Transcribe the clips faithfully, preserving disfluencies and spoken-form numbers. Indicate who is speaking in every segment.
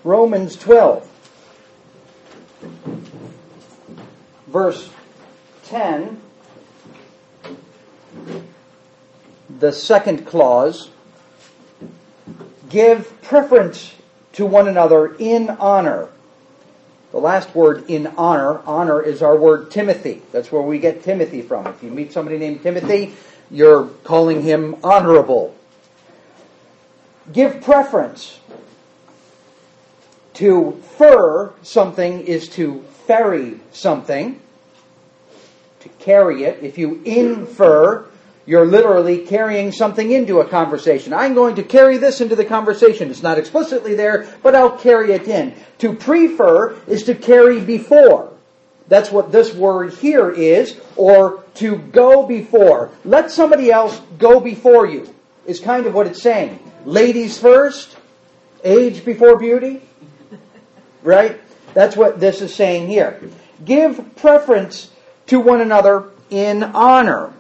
Speaker 1: Romans twelve, verse ten, the second clause, give preference to one another in honor. The last word, in honor, honor is our word Timothy. That's where we get Timothy from. If you meet somebody named Timothy, you're calling him honorable. Give preference. To fur something is to ferry something, to carry it. If you infer, you're literally carrying something into a conversation. I'm going to carry this into the conversation. It's not explicitly there, but I'll carry it in. To prefer is to carry before. That's what this word here is, or to go before. Let somebody else go before you, is kind of what it's saying. Ladies first, age before beauty. Right? That's what this is saying here. Give preference to one another in honor.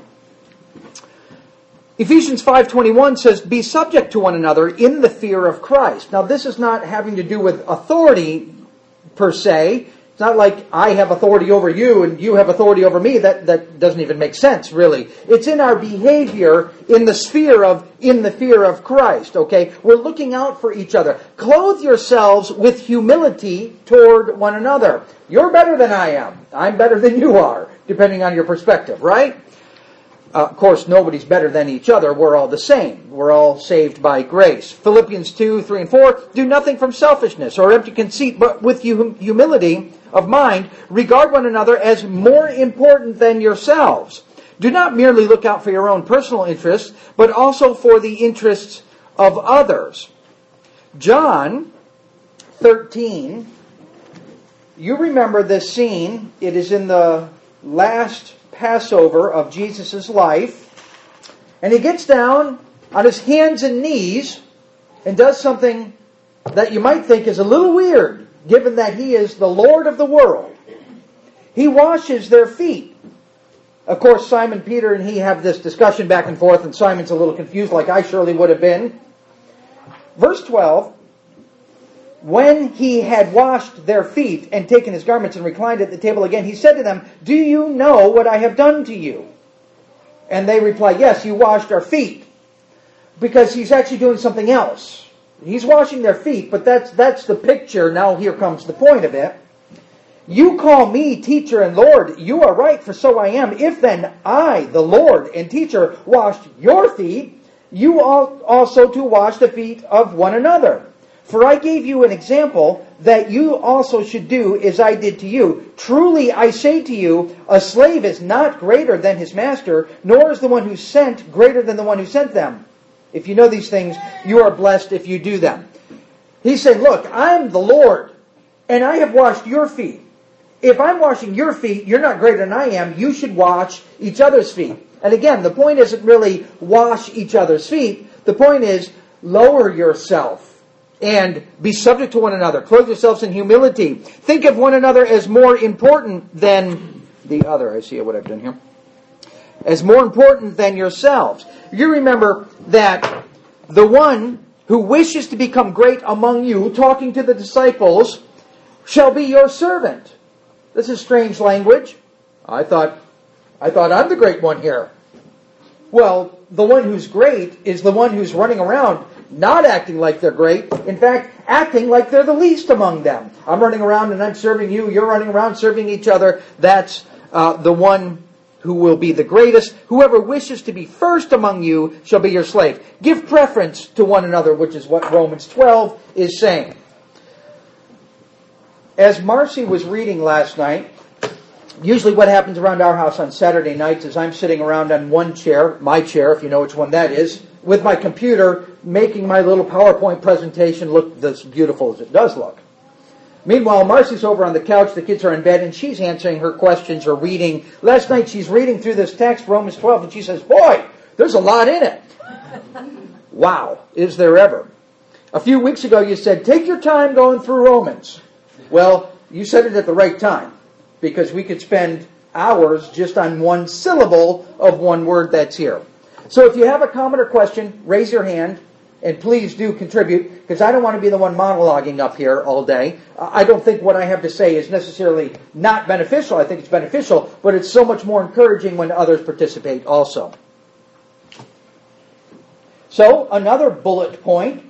Speaker 1: Ephesians five twenty-one says, be subject to one another in the fear of Christ. Now, this is not having to do with authority per se. It's not like I have authority over you and you have authority over me. That, that doesn't even make sense, really. It's in our behavior in the sphere of, in the fear of Christ, okay? We're looking out for each other. Clothe yourselves with humility toward one another. You're better than I am. I'm better than you are, depending on your perspective, right? Uh, of course, nobody's better than each other. We're all the same. We're all saved by grace. Philippians two, three, and four, do nothing from selfishness or empty conceit, but with hum- humility of mind, regard one another as more important than yourselves. Do not merely look out for your own personal interests, but also for the interests of others. John thirteen, you remember this scene. It is in the last Passover of Jesus' life. And he gets down on his hands and knees and does something that you might think is a little weird, given that he is the Lord of the world. He washes their feet. Of course, Simon Peter and he have this discussion back and forth, and Simon's a little confused, like I surely would have been. Verse twelve, when he had washed their feet and taken his garments and reclined at the table again, he said to them, do you know what I have done to you? And they replied, yes, you washed our feet. Because he's actually doing something else. He's washing their feet, but that's that's the picture. Now here comes the point of it. You call me teacher and Lord. You are right, for so I am. If then I, the Lord and teacher, washed your feet, you ought also to wash the feet of one another. For I gave you an example that you also should do as I did to you. Truly I say to you, a slave is not greater than his master, nor is the one who sent greater than the one who sent them. If you know these things, you are blessed if you do them. He's saying, look, I'm the Lord, and I have washed your feet. If I'm washing your feet, you're not greater than I am. You should wash each other's feet. And again, the point isn't really wash each other's feet. The point is lower yourself and be subject to one another. Clothe yourselves in humility. Think of one another as more important than the other. I see what I've done here. As more important than yourselves. You remember that the one who wishes to become great among you, talking to the disciples, shall be your servant. This is strange language. I thought, I thought I'm the great one here. Well, the one who's great is the one who's running around not acting like they're great. In fact, acting like they're the least among them. I'm running around and I'm serving you. You're running around serving each other. That's uh, the one who will be the greatest. Whoever wishes to be first among you shall be your slave. Give preference to one another, which is what Romans twelve is saying. As Marcy was reading last night, usually what happens around our house on Saturday nights is I'm sitting around on one chair, my chair, if you know which one that is, with my computer, making my little PowerPoint presentation look as beautiful as it does look. Meanwhile, Marcy's over on the couch, the kids are in bed, and she's answering her questions or reading. Last night she's reading through this text, Romans twelve, and she says, boy, there's a lot in it. Wow, is there ever? A few weeks ago you said, take your time going through Romans. Well, you said it at the right time, because we could spend hours just on one syllable of one word that's here. So if you have a comment or question, raise your hand. And please do contribute, because I don't want to be the one monologuing up here all day. I don't think what I have to say is necessarily not beneficial. I think it's beneficial, but it's so much more encouraging when others participate also. So, another bullet point,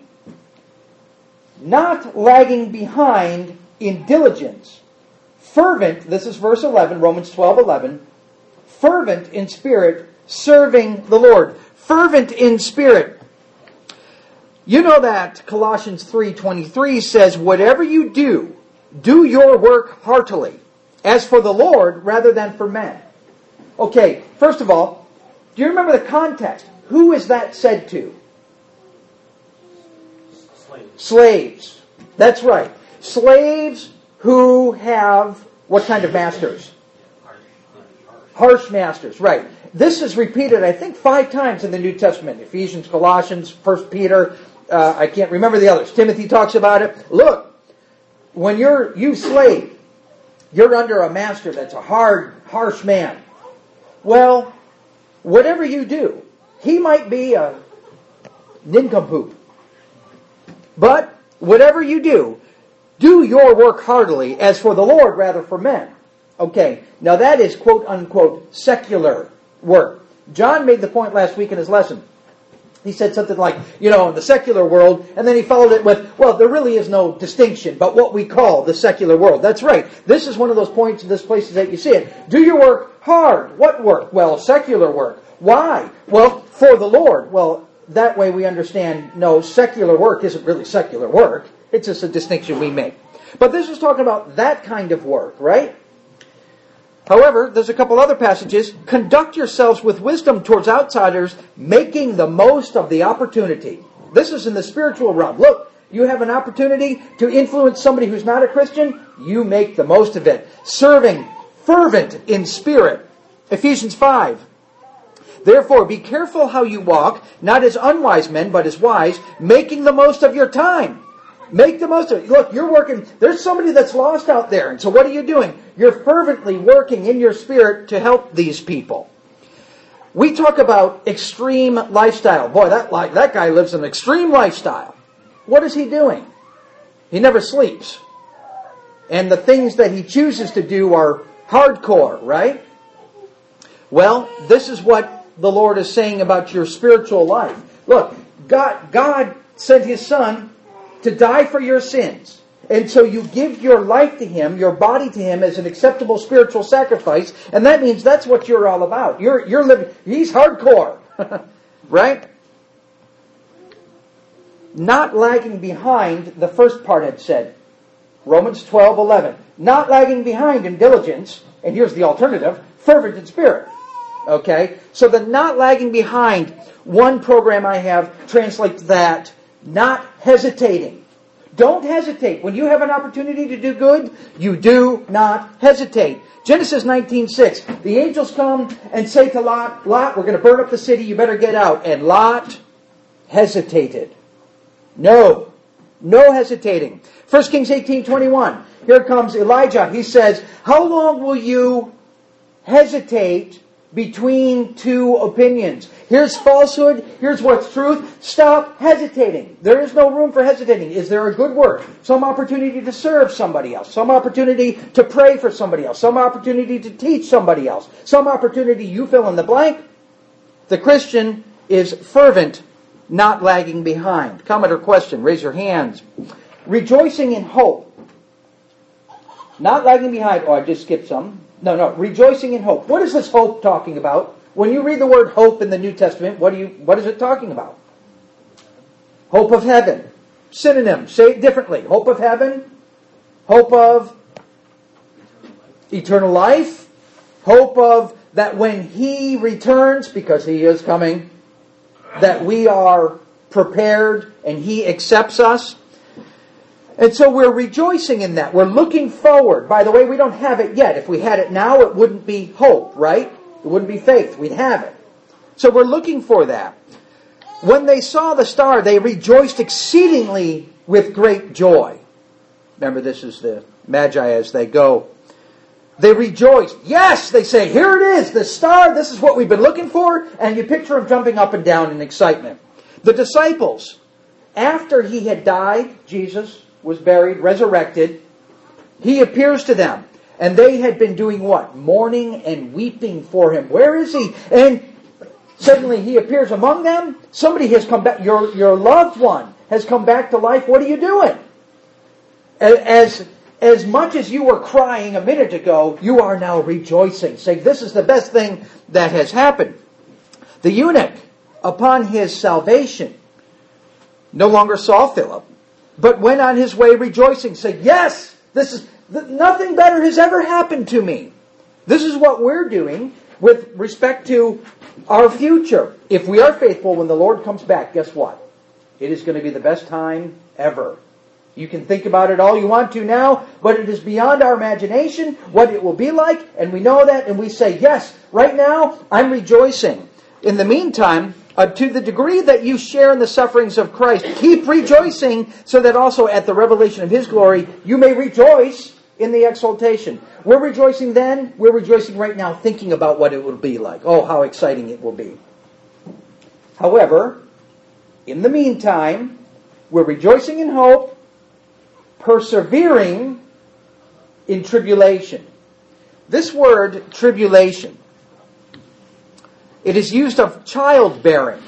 Speaker 1: not lagging behind in diligence. Fervent, this is verse eleven, Romans twelve eleven, fervent in spirit, serving the Lord. Fervent in spirit. You know that Colossians three twenty-three says, whatever you do, do your work heartily, as for the Lord rather than for men. Okay, first of all, do you remember the context? Who is that said to?
Speaker 2: Slaves.
Speaker 1: Slaves. That's right. Slaves who have what kind of masters?
Speaker 2: Harsh, harsh.
Speaker 1: Harsh masters, right. This is repeated, I think, five times in the New Testament. Ephesians, Colossians, First Peter. Uh, I can't remember the others. Timothy talks about it. Look, when you're, you slave, you're under a master that's a hard, harsh man. Well, whatever you do, he might be a nincompoop. But whatever you do, do your work heartily, as for the Lord rather for men. Okay, now that is quote unquote secular work. John made the point last week in his lesson. He said something like, you know, in the secular world, and then he followed it with, well, there really is no distinction, but what we call the secular world. That's right. This is one of those points in this places that you see it. Do your work hard. What work? Well, secular work. Why? Well, for the Lord. Well, that way we understand, no, secular work isn't really secular work. It's just a distinction we make. But this is talking about that kind of work, right? However, there's a couple other passages. Conduct yourselves with wisdom towards outsiders, making the most of the opportunity. This is in the spiritual realm. Look, you have an opportunity to influence somebody who's not a Christian. You make the most of it. Serving, fervent in spirit. Ephesians five. Therefore, be careful how you walk, not as unwise men, but as wise, making the most of your time. Make the most of it. Look, you're working. There's somebody that's lost out there. And so what are you doing? You're fervently working in your spirit to help these people. We talk about extreme lifestyle. Boy, that like that guy lives an extreme lifestyle. What is he doing? He never sleeps. And the things that he chooses to do are hardcore, right? Well, this is what the Lord is saying about your spiritual life. Look, God, God sent His Son to die for your sins. And so you give your life to Him, your body to Him as an acceptable spiritual sacrifice, and that means that's what you're all about. You're you're living, He's hardcore. Right? Not lagging behind, the first part had said. Romans twelve eleven. Not lagging behind in diligence, and here's the alternative, fervent in spirit. Okay? So the not lagging behind, one program I have translates that not hesitating. Don't hesitate. When you have an opportunity to do good, you do not hesitate. Genesis nineteen six. The angels come and say to Lot, Lot, we're going to burn up the city, you better get out. And Lot hesitated. No. No hesitating. First Kings eighteen twenty-one. Here comes Elijah. He says, how long will you hesitate between two opinions? Here's falsehood. Here's what's truth. Stop hesitating. There is no room for hesitating. Is there a good work? Some opportunity to serve somebody else. Some opportunity to pray for somebody else. Some opportunity to teach somebody else. Some opportunity, you fill in the blank. The Christian is fervent, not lagging behind. Comment or question? Raise your hands. Rejoicing in hope. Not lagging behind. Oh, I just skipped some. No, no. Rejoicing in hope. What is this hope talking about? When you read the word hope in the New Testament, what do you? What is it talking about? Hope of heaven. Synonym. Say it differently. Hope of heaven. Hope of eternal life. Hope of that when He returns, because He is coming, that we are prepared and He accepts us. And so we're rejoicing in that. We're looking forward. By the way, we don't have it yet. If we had it now, it wouldn't be hope, right? It wouldn't be faith. We'd have it. So we're looking for that. When they saw the star, they rejoiced exceedingly with great joy. Remember, this is the Magi as they go. They rejoiced. Yes, they say, here it is, the star. This is what we've been looking for. And you picture them jumping up and down in excitement. The disciples after he had died, Jesus was buried, resurrected, he appears to them. And they had been doing what? Mourning and weeping for him. Where is he? And suddenly he appears among them. Somebody has come back. Your, your loved one has come back to life. What are you doing? As, as much as you were crying a minute ago, you are now rejoicing, saying, this is the best thing that has happened. The eunuch, upon his salvation, no longer saw Philip, but went on his way rejoicing, saying, yes, this is nothing better has ever happened to me. This is what we're doing with respect to our future. If we are faithful when the Lord comes back, guess what? It is going to be the best time ever. You can think about it all you want to now, but it is beyond our imagination what it will be like, and we know that, and we say, yes, right now I'm rejoicing. In the meantime, uh, to the degree that you share in the sufferings of Christ, keep rejoicing so that also at the revelation of His glory, you may rejoice in the exaltation. We're rejoicing then, we're rejoicing right now thinking about what it will be like. Oh, how exciting it will be. However, in the meantime, we're rejoicing in hope, persevering in tribulation. This word, tribulation, it is used of childbearing.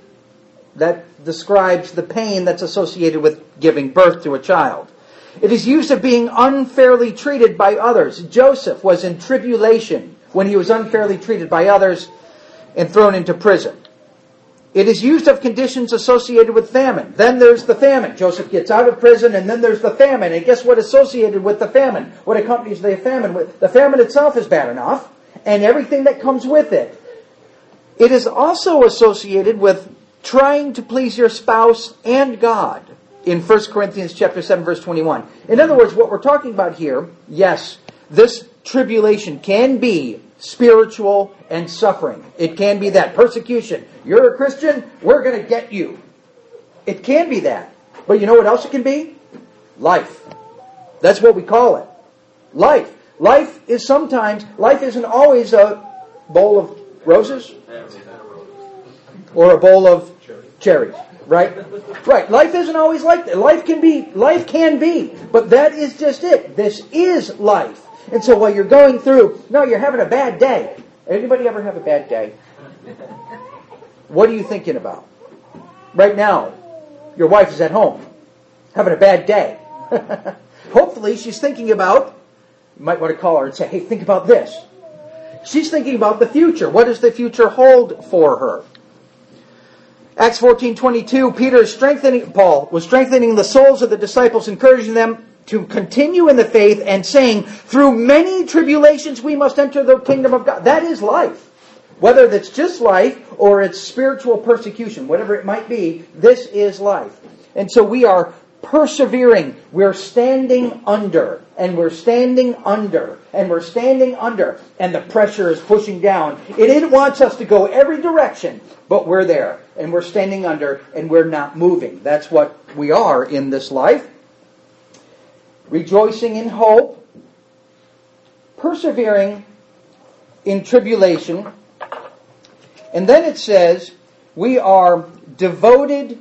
Speaker 1: That describes the pain that's associated with giving birth to a child. It is used of being unfairly treated by others. Joseph was in tribulation when he was unfairly treated by others and thrown into prison. It is used of conditions associated with famine. Then there's the famine. Joseph gets out of prison, and then there's the famine. And guess what associated with the famine? What accompanies the famine? The famine itself is bad enough, and everything that comes with it. It is also associated with trying to please your spouse and God. In First Corinthians chapter seven, verse twenty-one. In other words, what we're talking about here, yes, this tribulation can be spiritual and suffering. It can be that. Persecution. You're a Christian, we're going to get you. It can be that. But you know what else it can be? Life. That's what we call it. Life. Life is sometimes, life isn't always a bowl of roses or a bowl of cherries. Right? Right. Life isn't always like that. Life can be, life can be. But that is just it. This is life. And so while you're going through, no, you're having a bad day. Anybody ever have a bad day? What are you thinking about? Right now, your wife is at home, having a bad day. Hopefully she's thinking about, you might want to call her and say, hey, think about this. She's thinking about the future. What does the future hold for her? Acts fourteen twenty-two, Peter is strengthening, Paul was strengthening the souls of the disciples, encouraging them to continue in the faith and saying, through many tribulations we must enter the kingdom of God. That is life. Whether that's just life or it's spiritual persecution, whatever it might be, this is life. And so we are persevering. We're standing under, and we're standing under, and we're standing under, and the pressure is pushing down. It, it wants us to go every direction, but we're there, and we're standing under, and we're not moving. That's what we are in this life. Rejoicing in hope, persevering in tribulation, and then it says, we are devoted.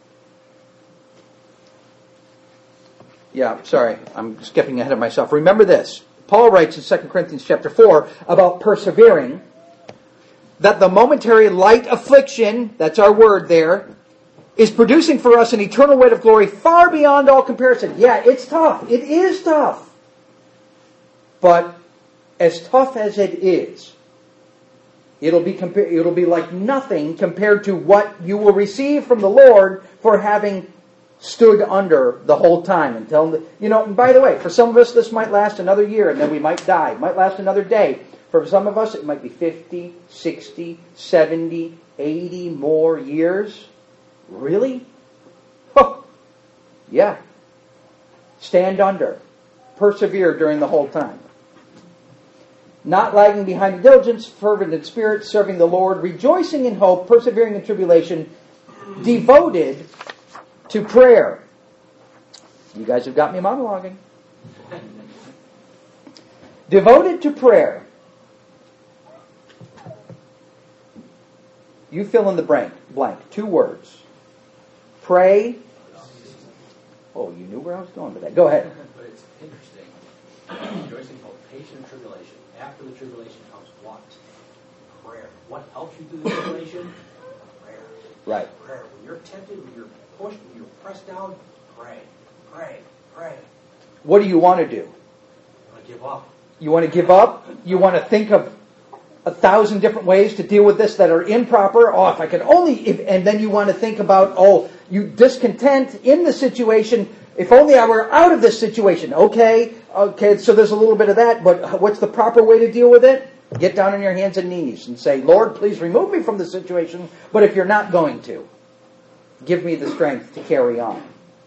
Speaker 1: Yeah, sorry, I'm skipping ahead of myself. Remember this. Paul writes in Second Corinthians chapter four about persevering, that the momentary light affliction, that's our word there, is producing for us an eternal weight of glory far beyond all comparison. Yeah, it's tough. It is tough. But as tough as it is, it'll be compa- it'll be like nothing compared to what you will receive from the Lord for having stood under the whole time. Until the, you know, and by the way, for some of us this might last another year and then we might die. It might last another day. For some of us it might be fifty, sixty, seventy, eighty more years. Really? Oh, yeah. Stand under. Persevere during the whole time. Not lagging behind in diligence, fervent in spirit, serving the Lord, rejoicing in hope, persevering in tribulation, devoted to prayer. You guys have got me monologuing. Devoted to prayer. You fill in the blank. Blank. Two words. Pray Oh, you knew where I was going with that. Go ahead.
Speaker 2: But it's interesting. Rejoicing called patient tribulation. After the tribulation comes what? Prayer. What helps you through the tribulation? Prayer.
Speaker 1: Right.
Speaker 2: Prayer. When you're tempted, when you're pushed, when you're pressed down, pray. Pray. Pray.
Speaker 1: What do you want to do?
Speaker 2: I give up.
Speaker 1: You want to give up? You want to think of a thousand different ways to deal with this that are improper? Oh, if I could only... If, and then you want to think about, oh, you discontent in the situation. If only I were out of this situation. Okay, okay, so there's a little bit of that, but what's the proper way to deal with it? Get down on your hands and knees and say, Lord, please remove me from the situation, but if you're not going to, give me the strength to carry on.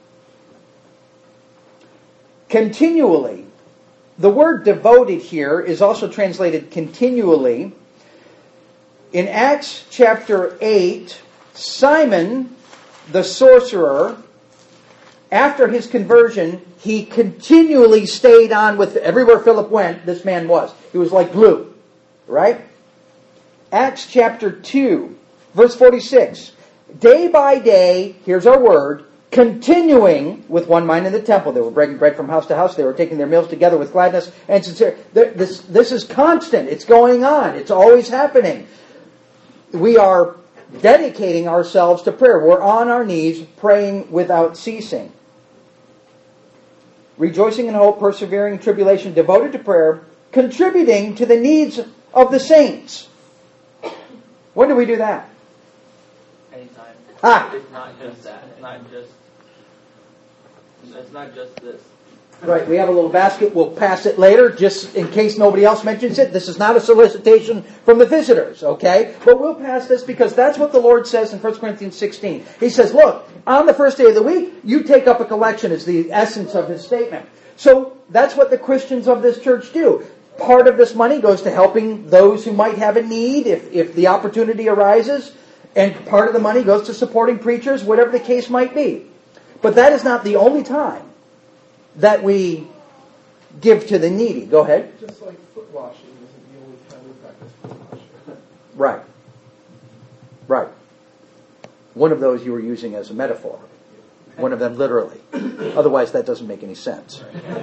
Speaker 1: Continually. The word devoted here is also translated continually. In Acts chapter eight, Simon, the sorcerer, after his conversion, he continually stayed on with everywhere Philip went, this man was. He was like glue. Right? Acts chapter two, verse forty-six. Day by day, here's our word, continuing with one mind in the temple. They were breaking bread from house to house. They were taking their meals together with gladness and sincerity. This, this is constant. It's going on. It's always happening. We are dedicating ourselves to prayer. We're on our knees praying without ceasing. Rejoicing in hope, persevering in tribulation, devoted to prayer, contributing to the needs of the saints. When do we do that?
Speaker 3: Anytime.
Speaker 1: Ah.
Speaker 3: It's not just that. It's not just. It's not just this.
Speaker 1: Right, we have a little basket. We'll pass it later, just in case nobody else mentions it. This is not a solicitation from the visitors, okay? But we'll pass this because that's what the Lord says in First Corinthians sixteen. He says, look, on the first day of the week, you take up a collection, is the essence of his statement. So that's what the Christians of this church do. Part of this money goes to helping those who might have a need if, if the opportunity arises. And part of the money goes to supporting preachers, whatever the case might be. But that is not the only time that we give to the needy. Go ahead.
Speaker 4: Just like foot washing isn't the only time we practice foot washing.
Speaker 1: Right. Right. One of those you were using as a metaphor. One of them literally. Otherwise that doesn't make any sense.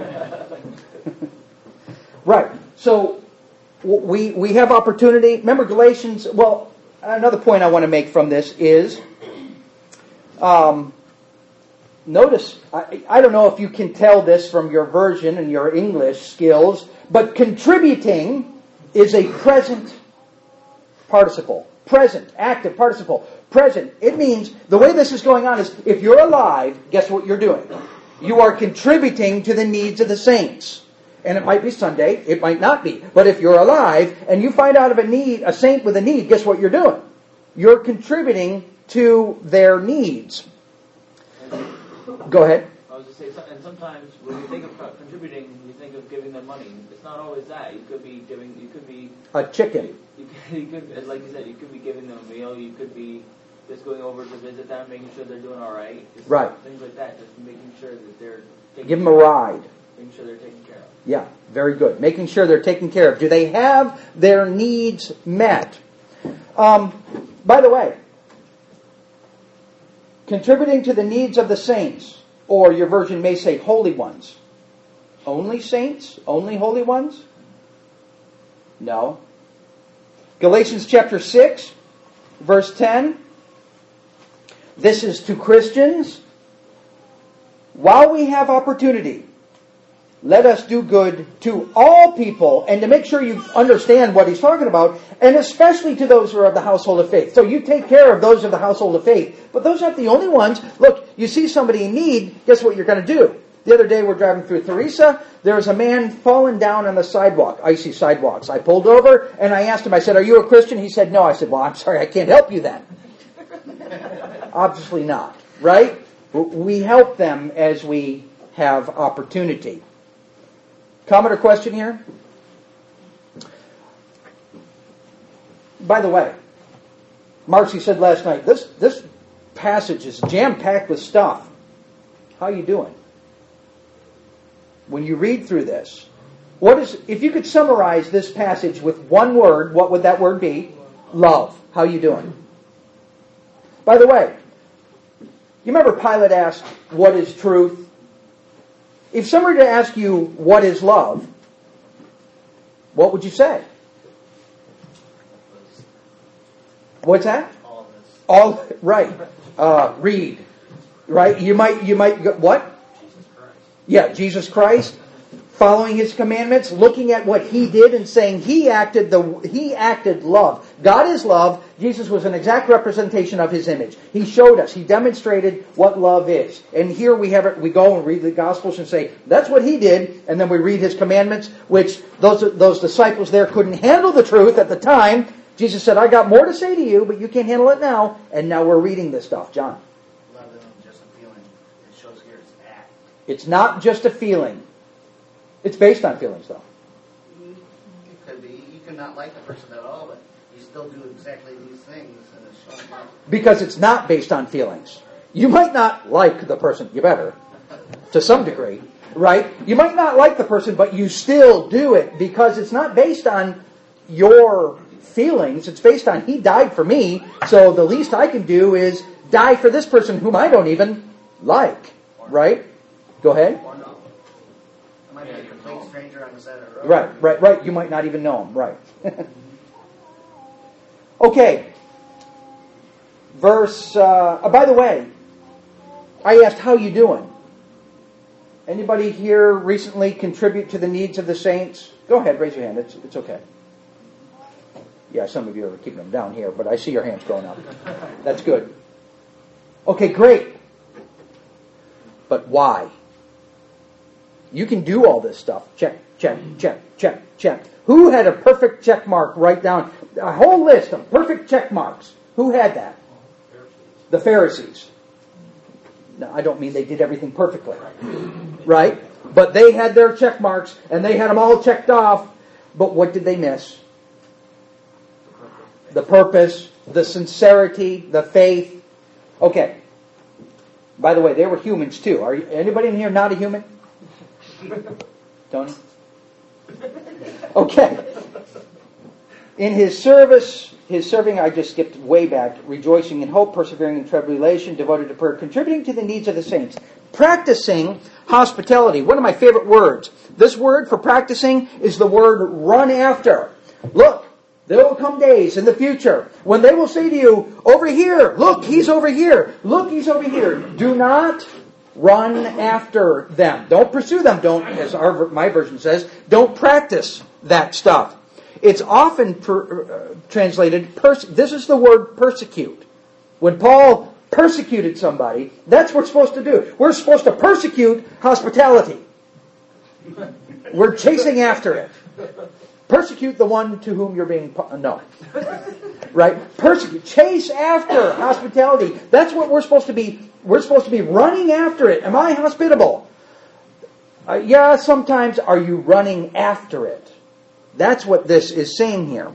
Speaker 1: Right. So we we have opportunity. Remember Galatians, well, another point I want to make from this is um notice, I, I don't know if you can tell this from your version and your English skills, but contributing is a present participle. Present, active participle. Present. It means, the way this is going on is, if you're alive, guess what you're doing? You are contributing to the needs of the saints. And it might be Sunday, it might not be. But if you're alive and you find out of a need, a saint with a need, guess what you're doing? You're contributing to their needs. Go ahead.
Speaker 3: I was just saying, and sometimes when you think of contributing, you think of giving them money. It's not always that. You could be giving. You could be
Speaker 1: a chicken.
Speaker 3: You could, you could, like you said, you could be giving them a meal. You could be just going over to visit them, making sure they're doing all right. Just
Speaker 1: right.
Speaker 3: Things like that. Just making sure that they're. Taking
Speaker 1: Give them a ride.
Speaker 3: Making sure they're taken care of.
Speaker 1: Yeah, very good. Making sure they're taken care of. Do they have their needs met? Um, by the way, contributing to the needs of the saints, or your version may say holy ones. Only saints? Only holy ones? No. Galatians chapter six, verse ten. This is to Christians. While we have opportunity, let us do good to all people, and to make sure you understand what he's talking about, and especially to those who are of the household of faith. So you take care of those of the household of faith, but those aren't the only ones. Look, you see somebody in need, guess what you're going to do? The other day we're driving through Theresa, there was a man fallen down on the sidewalk, icy sidewalks. I pulled over, and I asked him, I said, are you a Christian? He said, no. I said, well, I'm sorry, I can't help you then. Obviously not, right? We help them as we have opportunity. Comment or question here? By the way, Marcy said last night, this, this passage is jam-packed with stuff. How are you doing? When you read through this, what is, if you could summarize this passage with one word, what would that word be? Love. How are you doing? By the way, you remember Pilate asked, what is truth? If someone were to ask you, what is love? What would you say? What's that?
Speaker 5: All of this.
Speaker 1: All, right. Uh, read. Right? You might, you might, go, what?
Speaker 2: Jesus Christ.
Speaker 1: Yeah, Jesus Christ. Following His commandments, looking at what He did and saying He acted the He acted love. God is love. Jesus was an exact representation of His image. He showed us. He demonstrated what love is. And here we have it. We go and read the Gospels and say that's what He did, and then we read His commandments, which those those disciples there couldn't handle the truth at the time. Jesus said, "I got more to say to you, but you can't handle it now." And now we're reading this stuff, John.
Speaker 5: Love isn't just a feeling. It shows here it's act.
Speaker 1: It's not just a feeling. It's based on feelings, though.
Speaker 5: It could be. You could not like the person at all, but you still do exactly these things, and it's showing love.
Speaker 1: Because it's not based on feelings. You might not like the person. You better, to some degree, right? You might not like the person, but you still do it because it's not based on your feelings. It's based on He died for me, so the least I can do is die for this person whom I don't even like, right? Go ahead.
Speaker 5: Or no. It might be a complete stranger on the side of the road.
Speaker 1: Right, right, right. You might not even know him. Right. Okay. Verse, uh, oh, by the way, I asked, how you doing? Anybody here recently contribute to the needs of the saints? Go ahead, raise your hand. It's, it's okay. Yeah, some of you are keeping them down here, but I see your hands going up. That's good. Okay, great. But why? You can do all this stuff. Check, check, check, check, check. Who had a perfect check mark? Write down a whole list of perfect check marks. Who had that? The Pharisees. Now, I don't mean they did everything perfectly, right? But they had their check marks, and they had them all checked off. But what did they miss? The purpose, the sincerity, the faith. Okay. By the way, they were humans too. Are you, anybody in here not a human? Tony? Okay. In his service, his serving, I just skipped way back, rejoicing in hope, persevering in tribulation, devoted to prayer, contributing to the needs of the saints, practicing hospitality. One of my favorite words. This word for practicing is the word run after. Look, there will come days in the future when they will say to you, over here, look, he's over here, look, he's over here. Do not run after them. Don't pursue them. Don't, as our, my version says, don't practice that stuff. It's often per, uh, translated, pers- this is the word persecute. When Paul persecuted somebody, that's what we're supposed to do. We're supposed to persecute hospitality. We're chasing after it. Persecute the one to whom you're being... No. Right? Persecute. Chase after hospitality. That's what we're supposed to be... We're supposed to be running after it. Am I hospitable? Uh, yeah, sometimes. Are you running after it? That's what this is saying here.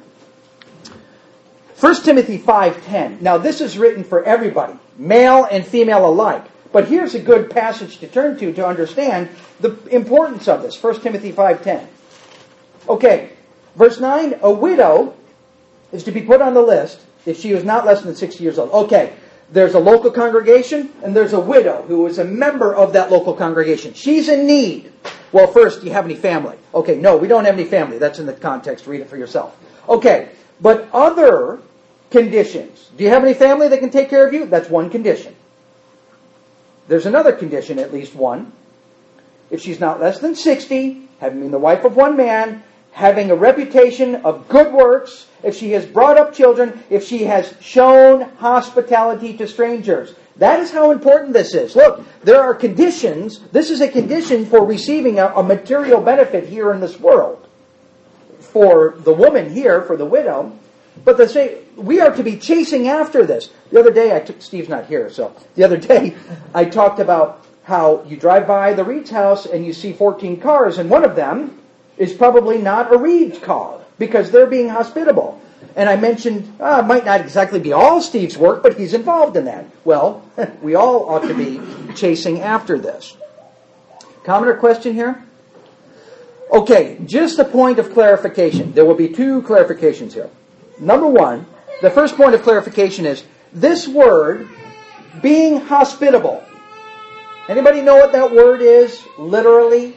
Speaker 1: First Timothy five ten. Now this is written for everybody, male and female alike. But here's a good passage to turn to to understand the importance of this. First Timothy five ten. Okay, verse nine, a widow is to be put on the list if she is not less than sixty years old. Okay, there's a local congregation and there's a widow who is a member of that local congregation. She's in need. Well, first, do you have any family? Okay, no, we don't have any family. That's in the context. Read it for yourself. Okay, but other conditions. Do you have any family that can take care of you? That's one condition. There's another condition, at least one. If she's not less than sixty, having been the wife of one man, having a reputation of good works, if she has brought up children, if she has shown hospitality to strangers. That is how important this is. Look, there are conditions. This is a condition for receiving a, a material benefit here in this world. For the woman here, for the widow. But the say, we are to be chasing after this. The other day, I took, Steve's not here, so the other day I talked about how you drive by the Reed's house and you see fourteen cars, and one of them is probably not a Reed's car because they're being hospitable. And I mentioned, uh, it might not exactly be all Steve's work, but he's involved in that. Well, we all ought to be chasing after this. Comment or question here? Okay, just a point of clarification. There will be two clarifications here. Number one, the first point of clarification is this word, being hospitable. Anybody know what that word is, literally?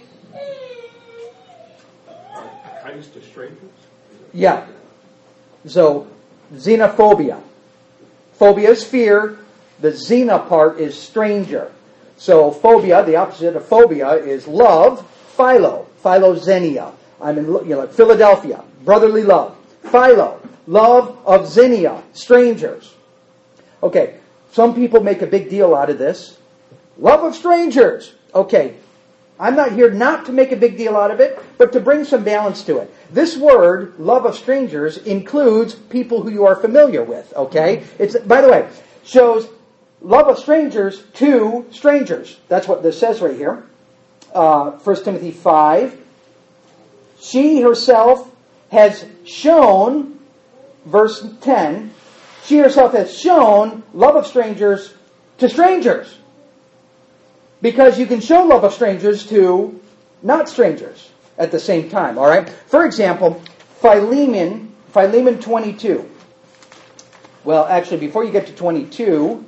Speaker 4: Kindness to strangers?
Speaker 1: Yeah. So, xenophobia. Phobia is fear. The xena part is stranger. So, phobia, the opposite of phobia, is love. Philo. Philoxenia. I'm in, you know, like Philadelphia. Brotherly love. Philo. Love of xenia. Strangers. Okay. Some people make a big deal out of this. Love of strangers. Okay. I'm not here not to make a big deal out of it, but to bring some balance to it. This word, love of strangers, includes people who you are familiar with, okay? It's, by the way, shows love of strangers to strangers. That's what this says right here. Uh, First Timothy five. She herself has shown, verse ten, she herself has shown love of strangers to strangers. Because you can show love of strangers to not strangers at the same time, all right? For example, Philemon, Philemon twenty-two. Well, actually, before you get to twenty-two,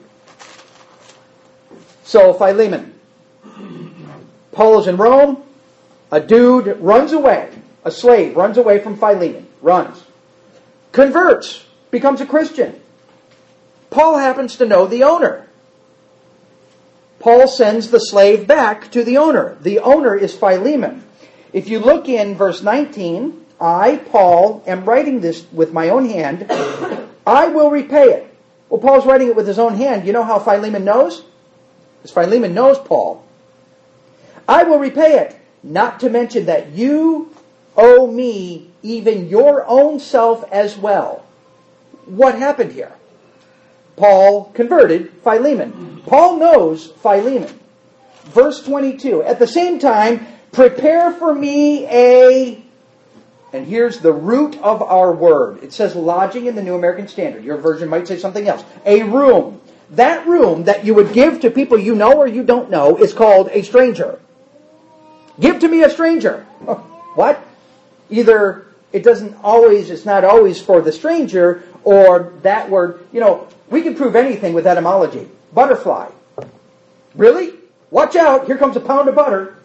Speaker 1: so Philemon. Paul is in Rome. A dude runs away. A slave runs away from Philemon. Runs. Converts. Becomes a Christian. Paul happens to know the owner. Paul sends the slave back to the owner. The owner is Philemon. If you look in verse nineteen, I, Paul, am writing this with my own hand. I will repay it. Well, Paul's writing it with his own hand. You know how Philemon knows? Because Philemon knows Paul. I will repay it, not to mention that you owe me even your own self as well. What happened here? Paul converted Philemon. Paul knows Philemon. Verse twenty-two. At the same time, prepare for me a... And here's the root of our word. It says lodging in the New American Standard. Your version might say something else. A room. That room that you would give to people you know or you don't know is called a stranger. Give to me a stranger. What? Either it doesn't always, it's not always for the stranger, or that word, you know, we can prove anything with etymology. Butterfly. Really? Watch out, here comes a pound of butter.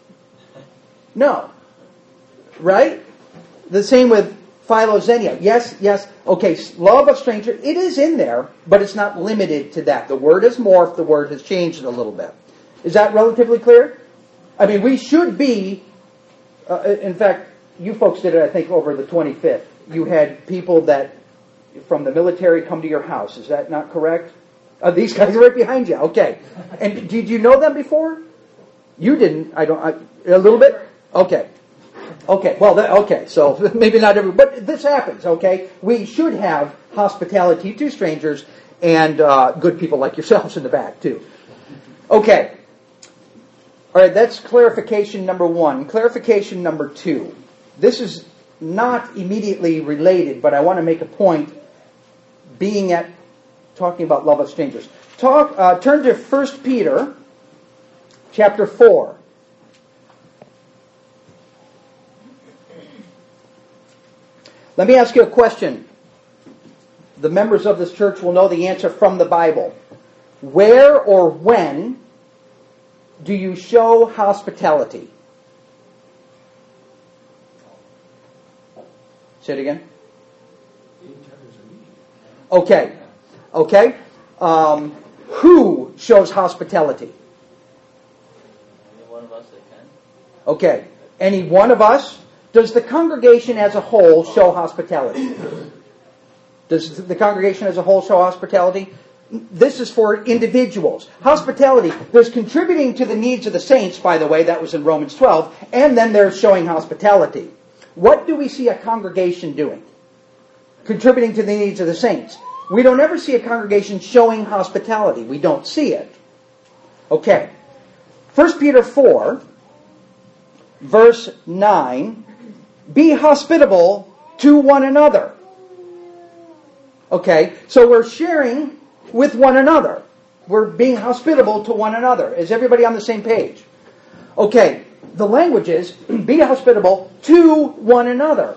Speaker 1: No. Right? The same with philoxenia. Yes, yes. Okay, love of stranger. It is in there, but it's not limited to that. The word has morphed. The word has changed a little bit. Is that relatively clear? I mean, we should be, uh, in fact, you folks did it, I think, over the twenty-fifth. You had people that, from the military, come to your house. Is that not correct? Uh, these guys are right behind you. Okay. And did you know them before? You didn't. I don't. I, a little bit? Okay. Okay, well, that, okay, so maybe not every, but this happens, okay? We should have hospitality to strangers and uh, good people like yourselves in the back, too. Okay. All right, that's clarification number one. Clarification number two. This is not immediately related, but I want to make a point being at talking about love of strangers. Talk. Uh, turn to First Peter chapter four. Let me ask you a question. The members of this church will know the answer from the Bible. Where or when do you show hospitality? Say it again. Okay. Okay. Um, who shows hospitality?
Speaker 3: Any one of us that can.
Speaker 1: Okay. Any one of us? Does the congregation as a whole show hospitality? Does the congregation as a whole show hospitality? This is for individuals. Hospitality, there's contributing to the needs of the saints, by the way, that was in Romans twelve, and then there's showing hospitality. What do we see a congregation doing? Contributing to the needs of the saints. We don't ever see a congregation showing hospitality. We don't see it. Okay. First Peter four, verse nine. Be hospitable to one another. Okay, so we're sharing with one another. We're being hospitable to one another. Is everybody on the same page? Okay, the language is be hospitable to one another.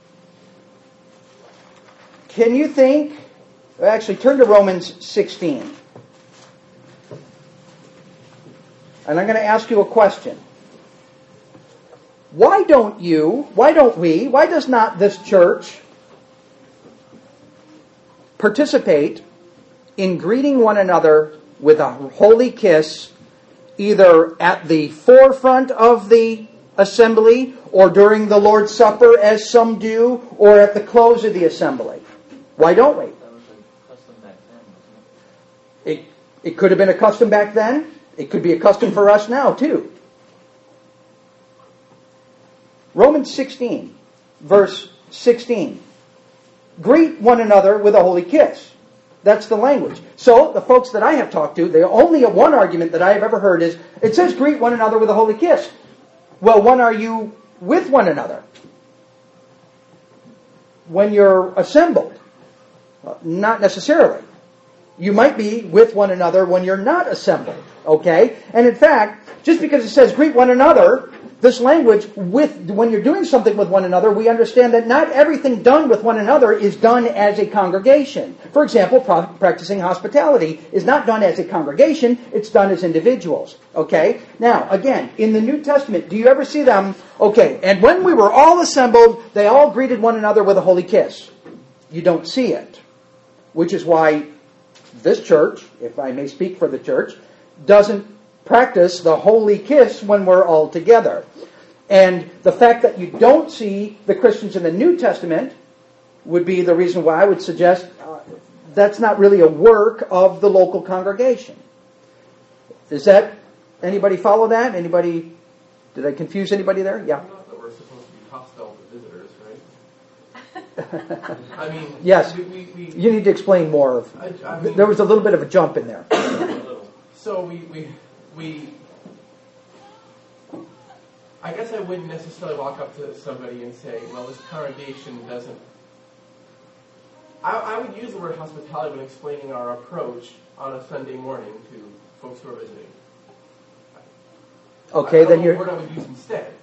Speaker 1: Can you think, actually turn to Romans sixteen. and I'm going to ask you a question. Why don't you, why don't we, why does not this church participate in greeting one another with a holy kiss, either at the forefront of the assembly or during the Lord's Supper, as some do, or at the close of the assembly? Why don't we?
Speaker 3: That was a custom back then, wasn't it?
Speaker 1: It, it could have been a custom back then. It could be a custom for us now, too. Romans sixteen, verse sixteen. Greet one another with a holy kiss. That's the language. So, the folks that I have talked to, the only one argument that I have ever heard is, it says greet one another with a holy kiss. Well, when are you with one another? When you're assembled. Uh, not necessarily. You might be with one another when you're not assembled. Okay? And in fact, just because it says greet one another, this language, with when you're doing something with one another, we understand that not everything done with one another is done as a congregation. For example, pro- practicing hospitality is not done as a congregation, it's done as individuals. Okay? Now, again, in the New Testament, do you ever see them, okay, and when we were all assembled, they all greeted one another with a holy kiss. You don't see it. Which is why this church, if I may speak for the church, doesn't practice the holy kiss when we're all together. And the fact that you don't see the Christians in the New Testament would be the reason why I would suggest uh, that's not really a work of the local congregation. Is that, anybody follow that? Anybody, did I confuse anybody there? Yeah.
Speaker 4: I thought that we're supposed to be hostile to visitors, right? I mean,
Speaker 1: yes.
Speaker 4: We, we, we,
Speaker 1: you need to explain more. Of,
Speaker 4: I, I mean,
Speaker 1: there was a little bit of a jump in there.
Speaker 4: So we, we, we, I guess I wouldn't necessarily walk up to somebody and say, well, this congregation doesn't, I, I would use the word hospitality when explaining our approach on a Sunday morning to folks who are visiting.
Speaker 1: Okay,
Speaker 4: I don't
Speaker 1: then
Speaker 4: know
Speaker 1: you're...
Speaker 4: what word I would use instead.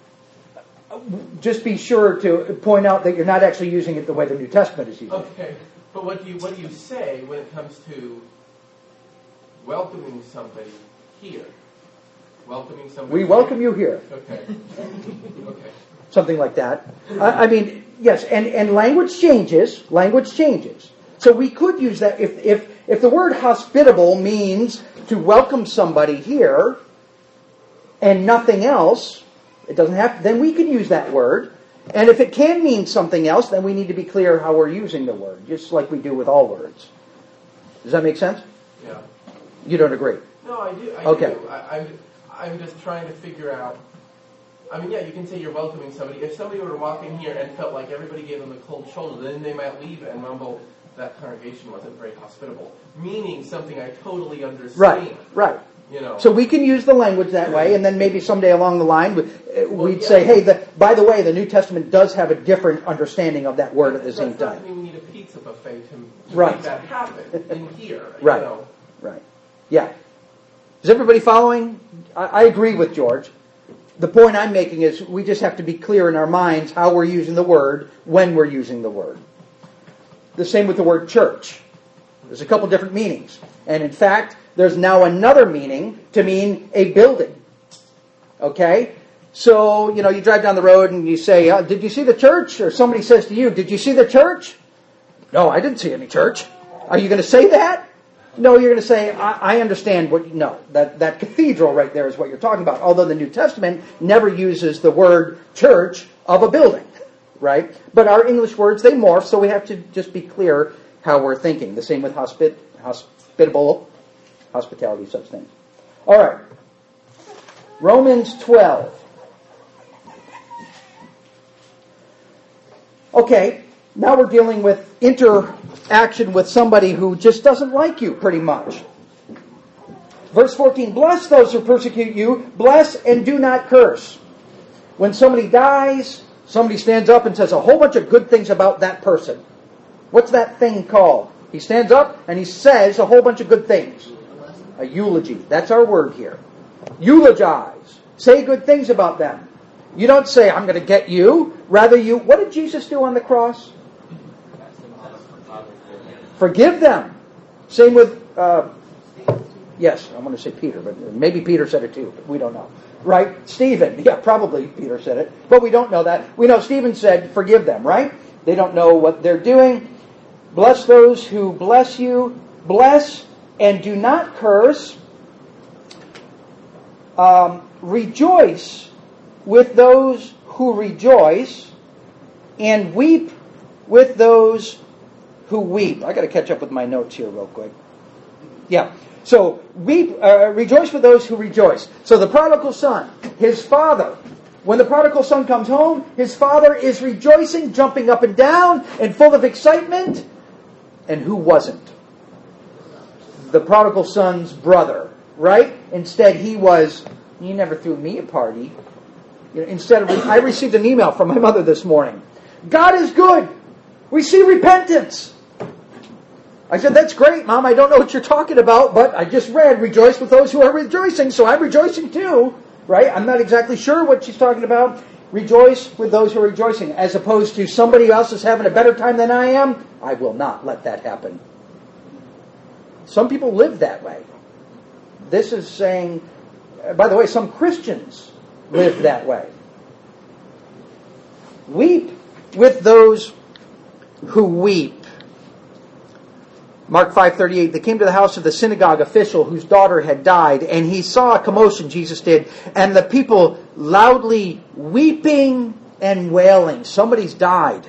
Speaker 1: Just be sure to point out that you're not actually using it the way the New Testament is using it.
Speaker 4: Okay, but what do you, what do you say when it comes to welcoming somebody here? Welcoming somebody
Speaker 1: We
Speaker 4: here?
Speaker 1: welcome you here.
Speaker 4: Okay. Okay.
Speaker 1: Something like that. I, I mean, yes, and, and language changes. Language changes. So we could use that. If, if, if the word hospitable means to welcome somebody here and nothing else, it doesn't have, then we can use that word. And if it can mean something else, then we need to be clear how we're using the word, just like we do with all words. Does that make sense?
Speaker 4: Yeah.
Speaker 1: You don't agree?
Speaker 4: No, I do. I
Speaker 1: Okay.
Speaker 4: do. I, I'm, I'm just trying to figure out. I mean, yeah, you can say you're welcoming somebody. If somebody were to walk in here and felt like everybody gave them the cold shoulder, then they might leave and mumble, that congregation wasn't very hospitable. Meaning something I totally understand.
Speaker 1: Right, right.
Speaker 4: You know.
Speaker 1: So we can use the language that way, and then maybe someday along the line we- we'd
Speaker 4: Well, yeah.
Speaker 1: say, hey, the, by the way, the New Testament does have a different understanding of that word at the same
Speaker 4: That doesn't
Speaker 1: time.
Speaker 4: mean we need a pizza buffet to, to
Speaker 1: Right.
Speaker 4: make that happen in here.
Speaker 1: Right.
Speaker 4: You know.
Speaker 1: Right. Yeah. Is everybody following? I, I agree with George. The point I'm making is we just have to be clear in our minds how we're using the word when we're using the word. The same with the word church. There's a couple different meanings. And in fact, there's now another meaning to mean a building. Okay? So, you know, you drive down the road and you say, uh, did you see the church? Or somebody says to you, did you see the church? No, I didn't see any church. Are you going to say that? No, you're going to say, I, I understand what you know. That, that cathedral right there is what you're talking about. Although the New Testament never uses the word church of a building. Right? But our English words, they morph, so we have to just be clear how we're thinking. The same with hospit, hospitable, hospitality, such things. All right. Romans twelve. Okay, now we're dealing with interaction with somebody who just doesn't like you pretty much. Verse fourteen, bless those who persecute you, bless and do not curse. When somebody dies, somebody stands up and says a whole bunch of good things about that person. What's that thing called? He stands up and he says a whole bunch of good things. A eulogy. That's our word here. Eulogize. Say good things about them. You don't say, I'm going to get you. Rather you, what did Jesus do on the cross? Forgive them. Same with uh, Yes, I want to say Peter, but maybe Peter said it too, but we don't know. Right? Stephen. Yeah, probably Peter said it, but we don't know that. We know Stephen said, forgive them, right? They don't know what they're doing. Bless those who bless you. Bless and do not curse. Um, rejoice with those who rejoice, and weep with those who weep. I got to catch up with my notes here real quick. Yeah. So weep, uh, rejoice with those who rejoice. So the prodigal son, his father, when the prodigal son comes home, his father is rejoicing, jumping up and down, and full of excitement. And who wasn't? The prodigal son's brother, right? Instead, he was, you never threw me a party. You know, instead of, I received an email from my mother this morning. God is good. We see repentance. I said, that's great, Mom. I don't know what you're talking about, but I just read, rejoice with those who are rejoicing, so I'm rejoicing too, right? I'm not exactly sure what she's talking about. Rejoice with those who are rejoicing, as opposed to somebody else is having a better time than I am. I will not let that happen. Some people live that way. This is saying, by the way, some Christians live that way. Weep with those who weep. Mark five thirty-eight, they came to the house of the synagogue official whose daughter had died, and he saw a commotion, Jesus did, and the people loudly weeping and wailing. Somebody's died.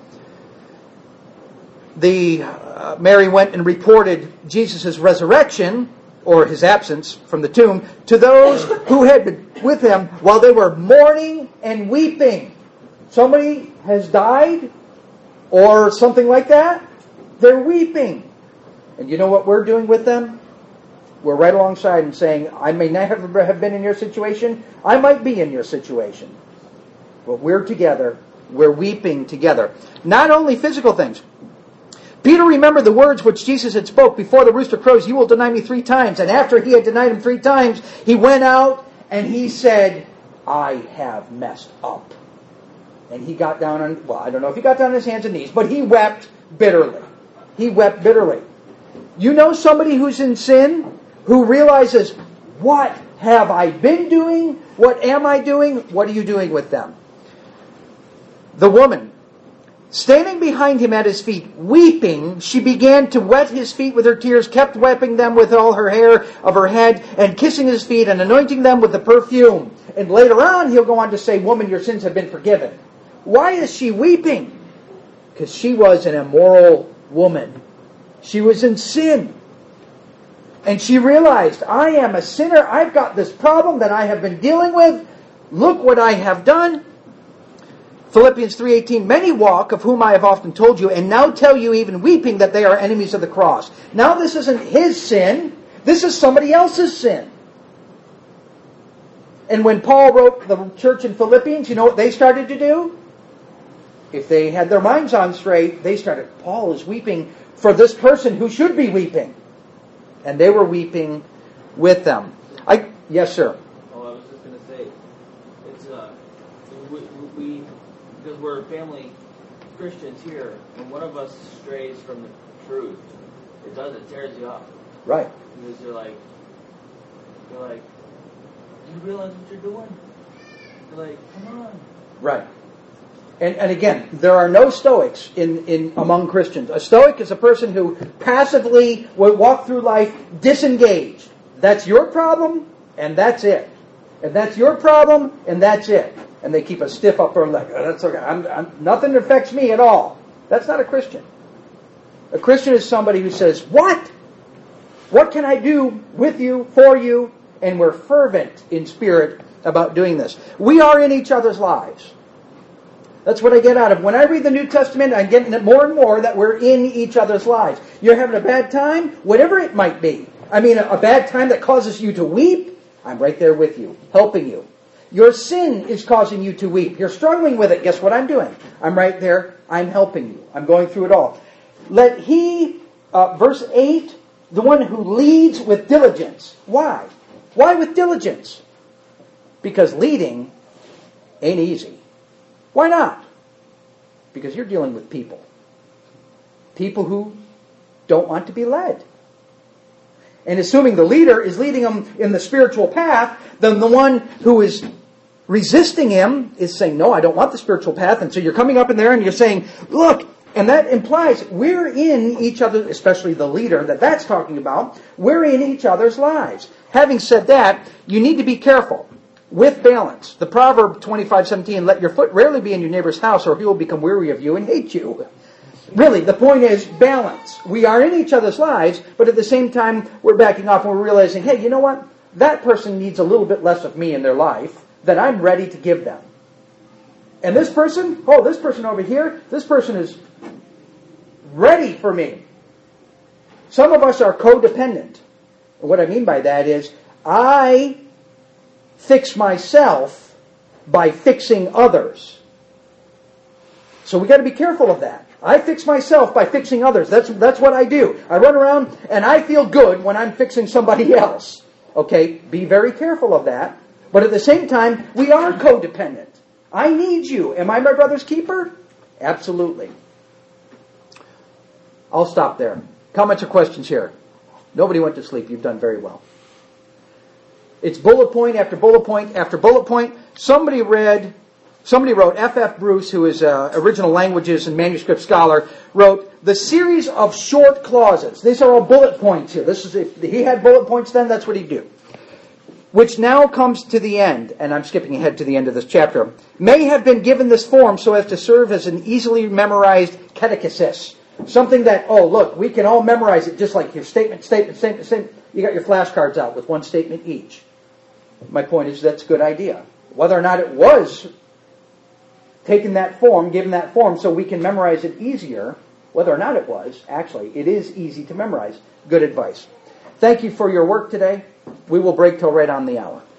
Speaker 1: The uh, Mary went and reported Jesus' resurrection, or his absence from the tomb, to those who had been with him while they were mourning and weeping. Somebody has died, or something like that. They're weeping. And you know what we're doing with them? We're right alongside and saying, I may not have been in your situation. I might be in your situation. But we're together. We're weeping together. Not only physical things. Peter remembered the words which Jesus had spoke, before the rooster crows, you will deny me three times. And after he had denied him three times, he went out and he said, I have messed up. And he got down on, well, I don't know if he got down on his hands and knees, but he wept bitterly. He wept bitterly. You know somebody who's in sin, who realizes, what have I been doing? What am I doing? What are you doing with them? The woman, standing behind him at his feet, weeping, she began to wet his feet with her tears, kept wiping them with all her hair of her head, and kissing his feet and anointing them with the perfume. And later on, he'll go on to say, woman, your sins have been forgiven. Why is she weeping? Because she was an immoral woman. She was in sin. And she realized, I am a sinner. I've got this problem that I have been dealing with. Look what I have done. Philippians three eighteen, many walk, of whom I have often told you, and now tell you even weeping that they are enemies of the cross. Now this isn't his sin. This is somebody else's sin. And when Paul wrote the church in Philippians, you know what they started to do? If they had their minds on straight, they started, Paul is weeping for this person who should be weeping. And they were weeping with them. I Yes, sir.
Speaker 3: Oh, I was just going to say, it's, uh, we, we, because we're family Christians here, when one of us strays from the truth, it does, it tears you up.
Speaker 1: Right.
Speaker 3: Because you're like, you're like, do you realize what you're doing? You're like, come on.
Speaker 1: Right. And, and again, there are no Stoics in, in among Christians. A Stoic is a person who passively will walk through life disengaged. That's your problem, and that's it. And that's your problem, and that's it. And they keep a stiff upper leg. Oh, that's okay. I'm, I'm, nothing affects me at all. That's not a Christian. A Christian is somebody who says, what? What can I do with you, for you? And we're fervent in spirit about doing this. We are in each other's lives. That's what I get out of. When I read the New Testament, I'm getting it more and more that we're in each other's lives. You're having a bad time, whatever it might be. I mean, a, a bad time that causes you to weep, I'm right there with you, helping you. Your sin is causing you to weep. You're struggling with it. Guess what I'm doing? I'm right there. I'm helping you. I'm going through it all. Let he, uh, verse eight, the one who leads with diligence. Why? Why with diligence? Because leading ain't easy. Why not? Because you're dealing with people. People who don't want to be led. And assuming the leader is leading them in the spiritual path, then the one who is resisting him is saying, no, I don't want the spiritual path. And so you're coming up in there and you're saying, look, and that implies we're in each other, especially the leader that that's talking about, we're in each other's lives. Having said that, you need to be careful with balance. The proverb twenty-five seventeen, let your foot rarely be in your neighbor's house or he will become weary of you and hate you. Really, the point is balance. We are in each other's lives, but at the same time, we're backing off and we're realizing, hey, you know what? That person needs a little bit less of me in their life than I'm ready to give them. And this person, oh, this person over here, this person is ready for me. Some of us are codependent. And what I mean by that is, I fix myself by fixing others. So we got to be careful of that. I fix myself by fixing others. That's that's what I do. I run around and I feel good when I'm fixing somebody else. Okay, be very careful of that. But at the same time, we are codependent. I need you. Am I my brother's keeper? Absolutely. I'll stop there. Comments or questions here? Nobody went to sleep. You've done very well. It's bullet point after bullet point after bullet point. Somebody read... Somebody wrote, F F Bruce, who is an original languages and manuscript scholar, wrote, the series of short clauses. These are all bullet points here. This is if he had bullet points then, that's what he'd do. Which now comes to the end, and I'm skipping ahead to the end of this chapter, may have been given this form so as to serve as an easily memorized catechesis. Something that, oh, look, we can all memorize it just like your statement, statement, statement, statement. You got your flashcards out with one statement each. My point is that's a good idea. Whether or not it was taken that form, given that form so we can memorize it easier, whether or not it was, actually, it is easy to memorize. Good advice. Thank you for your work today. We will break till right on the hour.